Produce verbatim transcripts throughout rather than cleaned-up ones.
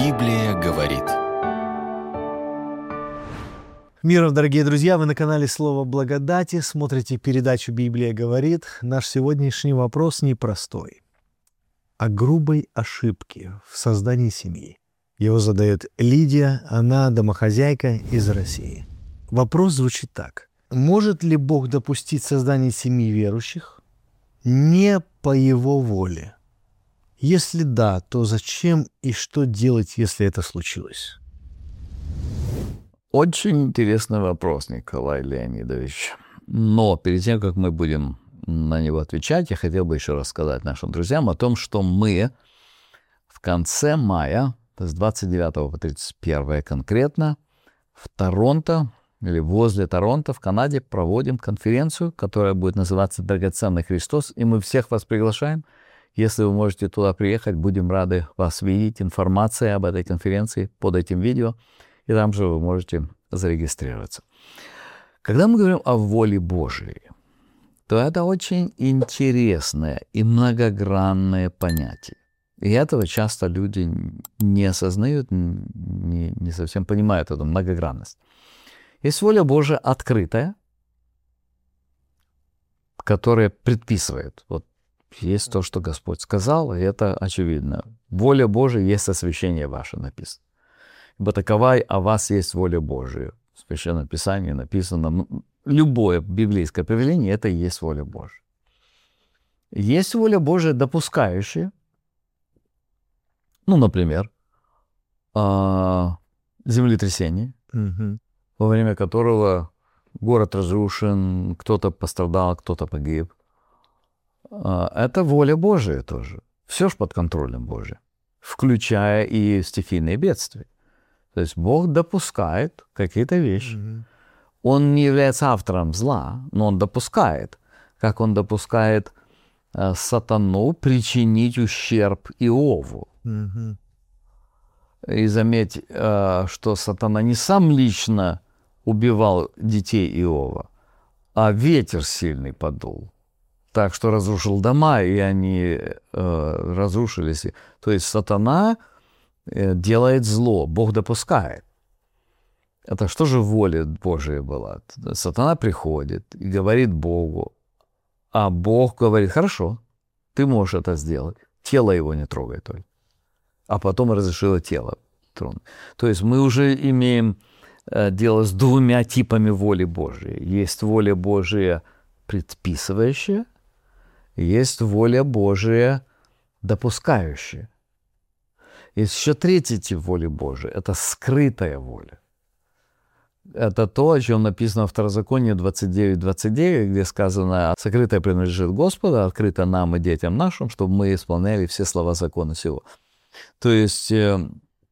Библия говорит. Миром, дорогие друзья, вы на канале Слово Благодати, смотрите передачу «Библия говорит». Наш сегодняшний вопрос непростой. О грубой ошибке в создании семьи. Его задает Лидия, она домохозяйка из России. Вопрос звучит так. Может ли Бог допустить создание семьи верующих не по Его воле? Если да, то зачем и что делать, если это случилось? Очень интересный вопрос, Николай Леонидович. Но перед тем, как мы будем на него отвечать, я хотел бы еще рассказать нашим друзьям о том, что мы в конце мая, с двадцать девятого по тридцать первое конкретно, в Торонто, или возле Торонто, в Канаде, проводим конференцию, которая будет называться «Драгоценный Христос», и мы всех вас приглашаем. Если вы можете туда приехать, будем рады вас видеть. Информация об этой конференции под этим видео, и там же вы можете зарегистрироваться. Когда мы говорим о воле Божией, то это очень интересное и многогранное понятие. И этого часто люди не осознают, не, не совсем понимают эту многогранность. Есть воля Божия открытая, которая предписывает. Вот есть то, что Господь сказал, и это очевидно. Воля Божия есть освящение ваше, написано. Ибо такова о вас есть воля Божия. В Священном Писании написано, любое библейское повеление – это и есть воля Божия. Есть воля Божия допускающая, ну, например, землетрясение, Угу. во время которого город разрушен, кто-то пострадал, кто-то погиб. Это воля Божия тоже. Все ж под контролем Божия, включая и стихийные бедствия. То есть Бог допускает какие-то вещи. Угу. Он не является автором зла, но Он допускает, как Он допускает э, сатану причинить ущерб Иову. Угу. И заметь, э, что сатана не сам лично убивал детей Иова, а ветер сильный подул. Так что разрушил дома, и они э, разрушились. То есть сатана э, делает зло, Бог допускает. Это что же воля Божия была? Сатана приходит и говорит Богу, а Бог говорит, хорошо, ты можешь это сделать, тело его не трогай только. А потом разрешило тело тронуть. То есть мы уже имеем э, дело с двумя типами воли Божией. Есть воля Божия предписывающая, есть воля Божия допускающая. Есть еще третий тип воли Божией – это скрытая воля. Это то, о чем написано в Второзаконии двадцать девять двадцать девять, где сказано: «Сокрытое принадлежит Господу, открыто нам и детям нашим, чтобы мы исполняли все слова закона сего». То есть э,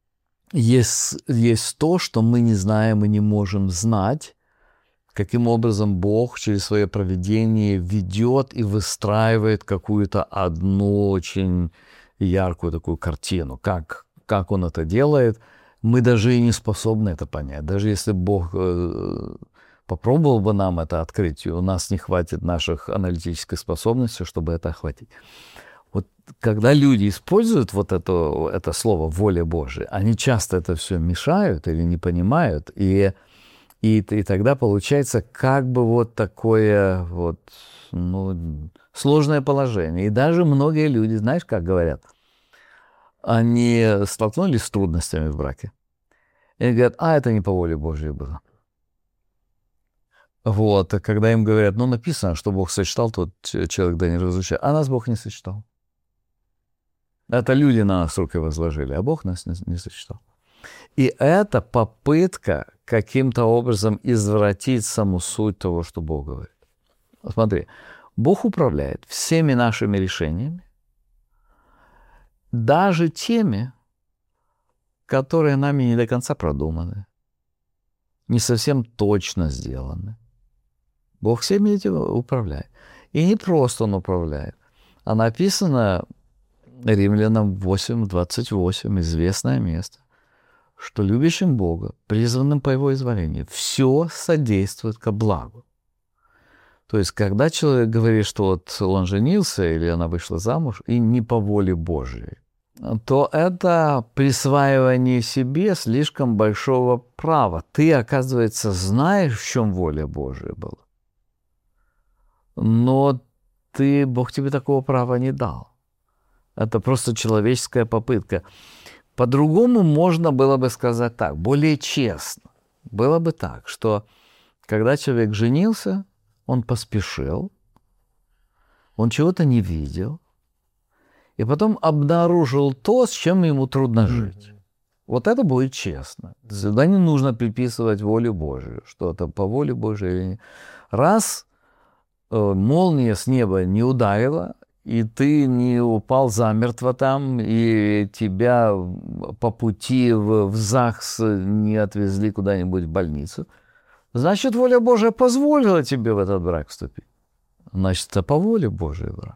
есть, есть то, что мы не знаем и не можем знать, каким образом Бог через свое провидение ведет и выстраивает какую-то одну очень яркую такую картину. Как, как Он это делает, мы даже и не способны это понять. Даже если Бог э, попробовал бы нам это открыть, у нас не хватит наших аналитических способностей, чтобы это охватить. Вот когда люди используют вот это, это слово «воля Божия», они часто это все мешают или не понимают, и, и, и тогда получается как бы вот такое вот, ну, сложное положение. И даже многие люди, знаешь, как говорят, они столкнулись с трудностями в браке, и говорят, а это не по воле Божьей было. Вот, и когда им говорят, ну, написано, что Бог сочетал, тот человек да не разлучает, а нас Бог не сочетал. Это люди на нас руки возложили, а Бог нас не, не сочетал. И это попытка каким-то образом извратить саму суть того, что Бог говорит. Смотри, Бог управляет всеми нашими решениями, даже теми, которые нами не до конца продуманы, не совсем точно сделаны. Бог всеми этим управляет. И не просто Он управляет, а написано Римлянам восемь двадцать восемь, известное место, что любящим Бога, призванным по Его изволению, все содействует ко благу. То есть, когда человек говорит, что вот он женился или она вышла замуж, и не по воле Божией, то это присваивание себе слишком большого права. Ты, оказывается, знаешь, в чем воля Божия была. Но ты, Бог тебе такого права не дал. Это просто человеческая попытка. По-другому можно было бы сказать так, более честно. Было бы так, что когда человек женился, он поспешил, он чего-то не видел, и потом обнаружил то, с чем ему трудно жить. Вот это будет честно. Сюда не нужно приписывать волю Божию, что-то по воле Божией. Раз э, молния с неба не ударила, и ты не упал замертво там, и тебя по пути в, в ЗАГС не отвезли куда-нибудь в больницу, значит, воля Божия позволила тебе в этот брак вступить. Значит, это по воле Божией брак.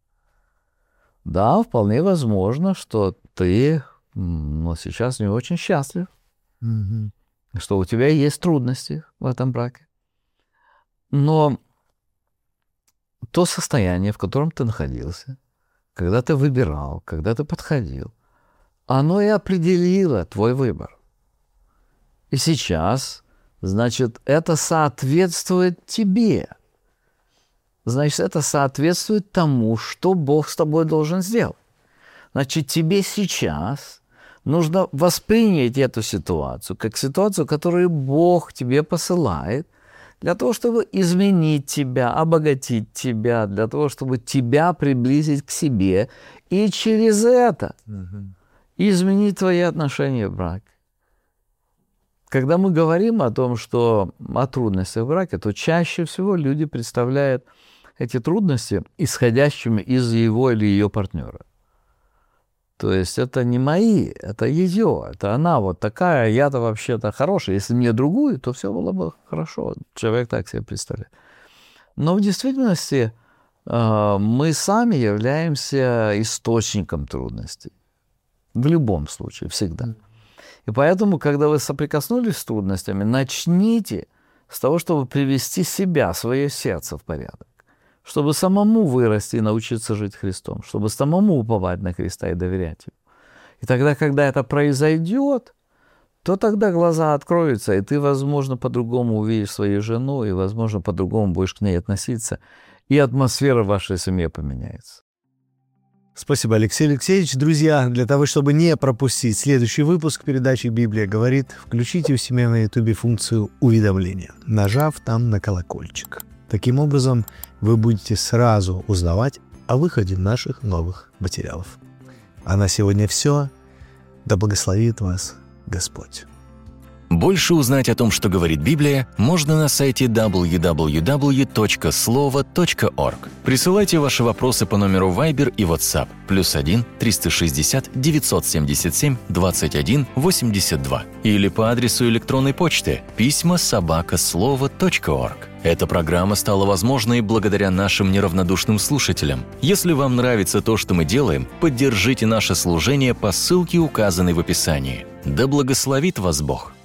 Да, вполне возможно, что ты, ну, сейчас не очень счастлив, mm-hmm. что у тебя есть трудности в этом браке. Но то состояние, в котором ты находился, когда ты выбирал, когда ты подходил, оно и определило твой выбор. И сейчас, значит, это соответствует тебе. Значит, это соответствует тому, что Бог с тобой должен сделать. Значит, тебе сейчас нужно воспринять эту ситуацию как ситуацию, которую Бог тебе посылает, для того, чтобы изменить тебя, обогатить тебя, для того, чтобы тебя приблизить к себе, и через это mm-hmm. изменить твои отношения в браке. Когда мы говорим о том, что о трудностях в браке, то чаще всего люди представляют эти трудности исходящими из его или ее партнера. То есть это не мои, это ее, это она вот такая, я-то вообще-то хорошая. Если мне другую, то все было бы хорошо. Человек так себе представляет. Но в действительности мы сами являемся источником трудностей. В любом случае, всегда. И поэтому, когда вы соприкоснулись с трудностями, начните с того, чтобы привести себя, свое сердце в порядок. Чтобы самому вырасти и научиться жить Христом, чтобы самому уповать на Христа и доверять Ему. И тогда, когда это произойдет, то тогда глаза откроются, и ты, возможно, по-другому увидишь свою жену, и, возможно, по-другому будешь к ней относиться, и атмосфера в вашей семье поменяется. Спасибо, Алексей Алексеевич. Друзья, для того, чтобы не пропустить следующий выпуск передачи «Библия говорит», включите у себя на Ютубе функцию уведомления, нажав там на колокольчик. Таким образом, вы будете сразу узнавать о выходе наших новых материалов. А на сегодня все. Да благословит вас Господь. Больше узнать о том, что говорит Библия, можно на сайте дабл ю дабл ю дабл ю точка слово точка орг. Присылайте ваши вопросы по номеру Viber и WhatsApp плюс один триста шестьдесят девятьсот семьдесят семь двадцать один восемьдесят два или по адресу электронной почты письма собака слово точка орг. Эта программа стала возможной благодаря нашим неравнодушным слушателям. Если вам нравится то, что мы делаем, поддержите наше служение по ссылке, указанной в описании. Да благословит вас Бог!